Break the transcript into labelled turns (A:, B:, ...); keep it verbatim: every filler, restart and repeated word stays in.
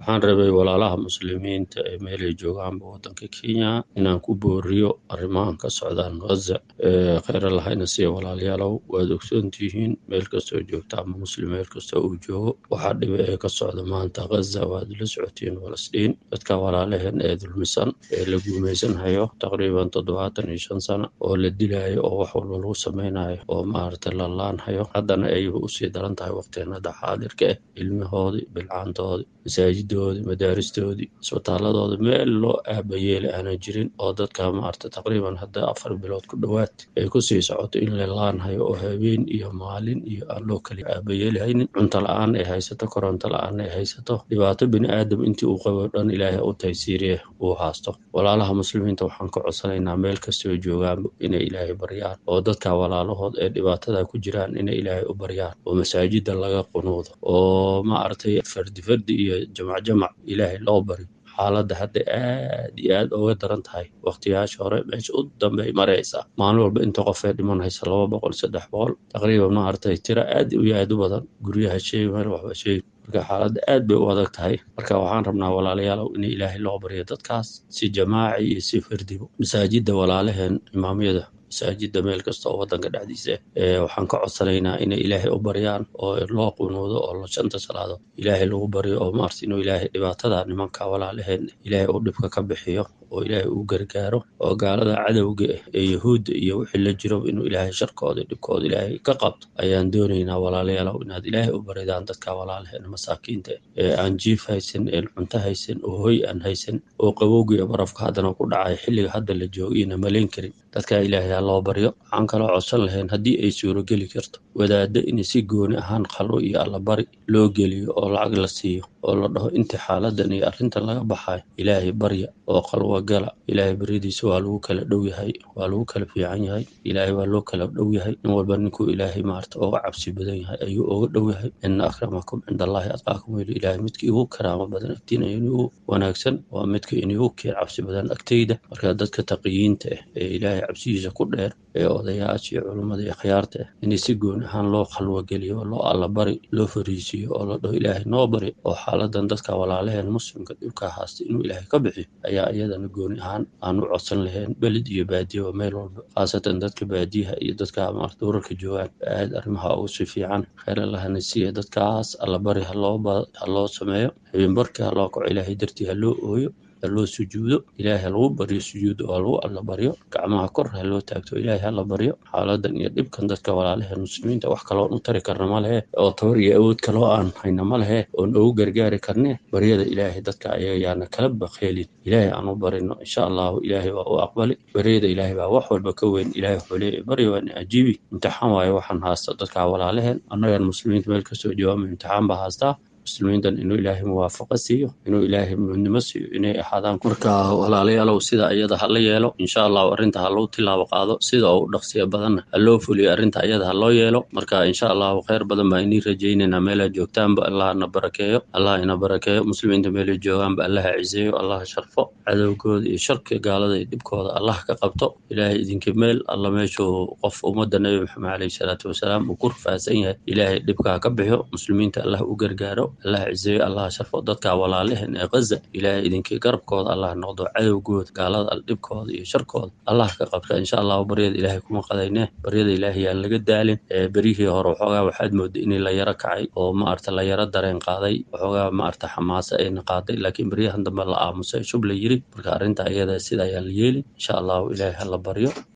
A: Waxaan rabay walaalaha muslimiinta ee meel ay joogaanba waddanka Kenya inaan ku booriyo arrimahan ka socdaan Gaza. Ee khayr lahayna siiya walaalayaalow, waad ogsoon tihiin meel kastoo joogta ama muslim meel kastoo uu joogo waxaa dhiba ee ka socda maanta Gaza. Waad la socotiin Falastiin, dadka walaalaheen ee dulmisan ee la guumaysan hayo taqriiban toddobaatan iyo shan sano oo la dilaayo oo wax walba lagu samaynayo oo maaragtay la laan hayo. haddana ay usii daran tahay waqteenada xaadirka ah, ilmahoodii bilcaantoodii masaajidoodii madaaristoodii isbitaaladooda meel loo aabayeeli aanan jirin oo dadka maaragtay taqriiban hadda afar bilood ku dhowaad ay ku sii socoto in la laanhayo oo habeen iyo maalin iyo aan loo kala aabayeeli haynin. cunto la-aan ay haysato, koronto la-aan ay haysato, dhibaato bini aadam intii uu qabo dhan ilaahay u taysiiriye uu haasto. walaalaha muslimiinta waxaan ka codsanaynaa meel kastoo joogaan inay ilaahay baryaan oo dadka walaalahood ee dhibaatada ku jiraan inay ilaahay u baryaan oo masaajida laga qunuudo oo maaragtay fardi fardi iyo jamac jamac ilaahay loo bari. xaaladda hadda aad iyo aad uga daran tahay waqtiyaasha hore meesha u dambey maraysaa. maalin walba inta qof ee dhiman haysa laba boqol saddex boqol taqriiban maaragtay tira aad iyo aad u badan. guryaha sheegi meel waxba sheegi marka xaaladda aad bay u adag tahay. marka waxaan rabnaa walaalayaalow in ilaahay loo baryo dadkaas si jamaaci iyo si fardibo. masaajida walaalaheen imaamyada masaajida meel kasta oo waddanka dhexdiisa ee waxaan ka codsanaynaa inay ilaahay u baryaan oo loo qunuudo oo shanta salaado ilaahay lagu baryo oo maaragtay inuu ilaahay dhibaatada nimanka walaalaheen ilaahay uu dhibka ka bixiyo oo ilaahay uu gargaaro oo gaalada cadowga ah ee yahuudda iyo wixii la jiro inuu ilaahay sharkooda dhibkooda ilaahay ka qabto ayaan doonaynaa walaalayaalow inaad ilaahay u baridaan dadka walaalaheen masaakiinta ee aan jiif haysan ee cunto haysan oo hoy aan haysan oo qabowga iyo barafka haddana ku dhacay xilliga hadda la joogayna malayn karin. dadka ilaahay ha loo baryo. waxaan kaloo codsan lahayn haddii ay suurogeli karto wadaadda in si gooni ahaan khalo iyo allabari loo geliyo oo lacag la siiyo oo la dhaho inta xaaladan iyo arrintan laga baxayo ilaahay barya oo qalwa gala. ilaahay baryadiisa waa lagu kala dhow yahay, waa lagu kala fiican yahay, ilaahay waa loo kala dhow yahay. nin walba ninkuu ilaahay maarta uga cabsi badan yahay ayuu uga dhow yahay. inna akramakum cinda allaahi atqaakum weli ilaahay midkii ugu karaamo badan agtiina inuu wanaagsan waa midka inuu kii cabsi badan agtayda. marka dadka taqiyiinta ah ee ilaahay cabsigiisa ku dheer ee odayaasha iyo culummada iyo khiyaarta ah in si gooni ahaan loo khalwo geliyo oo loo allabari loo fariisiyo oo la dhaho ilaahay noo bari oo xaaladan dadka walaalaheen muslimka dhibka haasta inuu ilaahay ka bixiyo ayaa iyadana gooni ahaan aan u codsan lahayn beled iyo baadiyo meel walba, khaasatan dadka baadiyaha iyo dadka maaragtay urarka joogaan aad arrimaha ugu si fiican. khayr allahna siiya dadkaas allabari ha loo ha loo sameeyo habeenbarka ha loo kaco ilaahay dartii ha loo ooyo ha loo sujuudo ilaahay ha lagu baryo sujuud oo lagu alla baryo gacmaha kor ha loo taagto ilaahay ha la baryo. xaaladan iyo dhibkan dadka walaalaheen muslimiinta wax kaloon u tari karna ma lehe oo tabar iyo awood kaloo aan hayna ma lehe oon ugu gargaari karne baryada ilaahay dadka ayaga yaana kala bakheelin. ilaahay aan u barino insha allahu ilaahay waa u aqbali. baryada ilaahay baa wax walba ka weyn. ilaahay wuxuu leeyahay baryo waan ajiibi. imtixaan waayo waxaan haasta dadka walaalaheen annagan muslimiinta meel kastoo joogaama imtixaan baa haastaa muslimiintan inuu ilaahay muwaafaqo siiyo, inuu ilaahay midnimo siiyo, inay ahaadaan. marka walaalayaalow sida iyada ha la yeelo insha allahu arrinta ha lagu tilaabo qaado sida uu dhaqsiya badanna ha loo fuliyo arrinta iyada ha loo yeelo. marka insha allahu khayr badan baa inii rajaynaynaa meelaad joogtaanba allah na barakeeyo allah ina barakeeyo. muslimiinta meelay joogaanba allah ha ciseeyo, allah ha sharfo, cadowgooda iyo sharka gaalada iyo dhibkooda allah ka qabto. ilaahay idinka meel alla meeshuu qof ummadda nabi maxamed calayhi salaatu wasalaam uu ku rafaasan yahay ilaahay dhibka ha ka bixiyo. muslimiinta allah u gargaaro, allah ciseeyo, allah sharfo. dadka walaalaheen ee Gaza ilaahay idinkii garabkooda allah noqdo, cadowgooda gaalada dhibkooda iyo sharkooda allah ka qabta. insha allahu baryada ilaahay kuma qadayne baryada ilaahay yaan laga daalin. ee beryihii hore waxoogaa waxaad mooday in la yaro kacay oo maaragta la yaro dareen qaaday waxoogaa maaragta xamaasa ayna qaaday laakiin beryahan dambe la aamusay shub la yiri. marka arrinta iyada sida ayaan la yeelin insha allahu ilaahay ha la baryo.